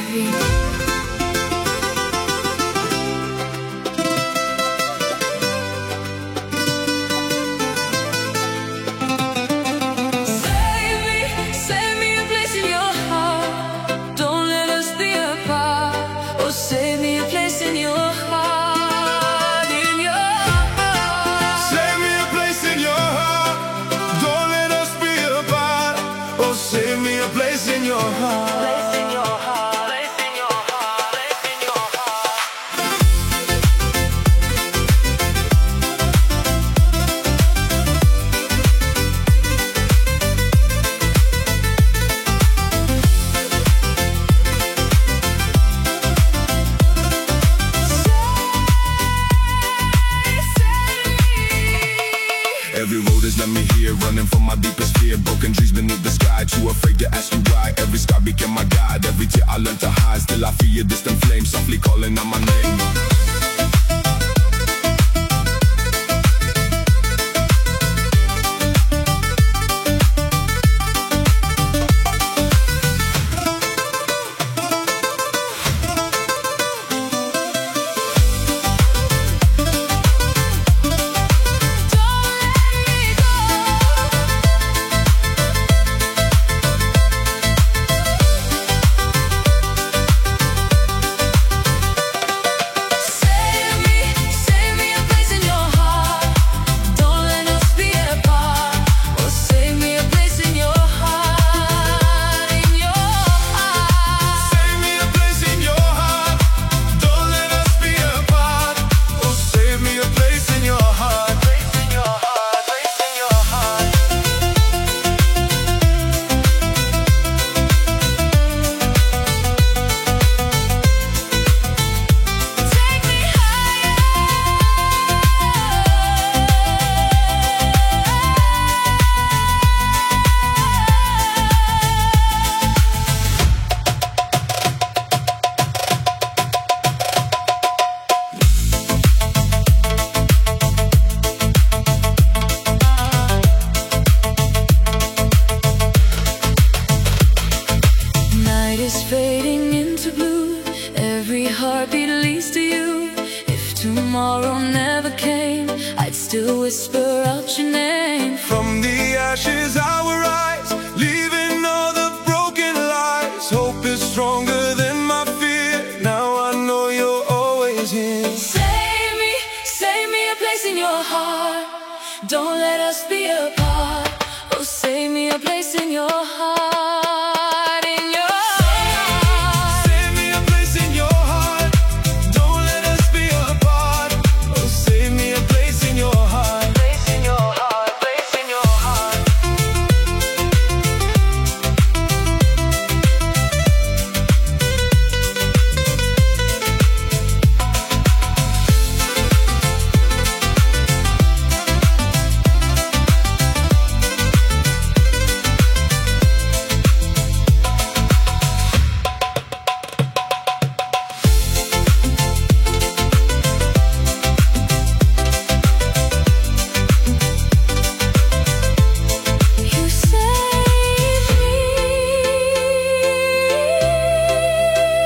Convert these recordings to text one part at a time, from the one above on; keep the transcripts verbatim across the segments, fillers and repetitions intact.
Save me a place in your heart, in your heart. Save me a place in your heart. Don't let us be apart. Oh, save me a place in your heart. Place in your heart, place in your heart, place in your heart. Every road has led me here, running from my deepest fear. Broken dreams beneath the sky, too afraid to ask you why. Every scar became my guide, every tear I learned to hide. Still I feel a distant flame, softly calling out my name. Fading into blue, every heartbeat leads to you. If tomorrow never came, I'd still whisper out your name. From the ashes I will rise, leaving all the broken lies. Hope is stronger than my fear. Now I know you're always here. Save me, save me a place in your heart. Don't let us be apart. Oh, save me a place in your heart.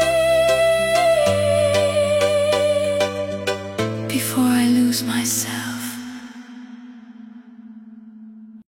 Before I lose myself.